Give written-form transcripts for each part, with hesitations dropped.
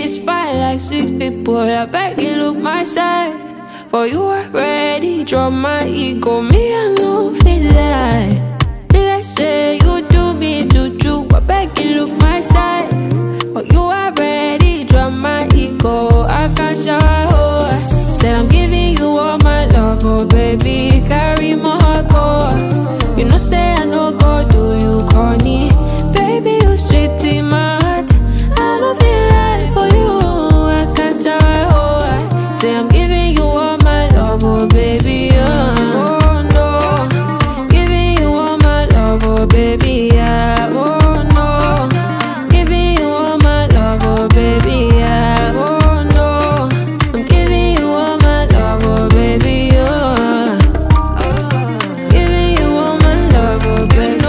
spy like 6 people. I beg you look my side. For you already drop my ego. Me I know feel like say you do me juju. I beg you look my side. For you already drop my ego. I can't oh. Said I'm giving you all my love, oh baby, carry my go. You know say I no go do you corny. Baby, you sweet in my heart. I don't feel like for you. I can't oh. Say I'm giving you all my love, oh baby, oh no. Giving you all my love, oh baby, yeah, oh no. Giving you all my love, oh baby, yeah, oh no. I'm giving you all my love, oh baby, oh. Giving you all my love, oh baby,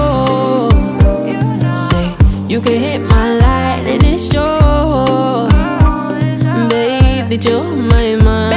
no. Say you can hit my line and it's yours, babe, that you're my mind.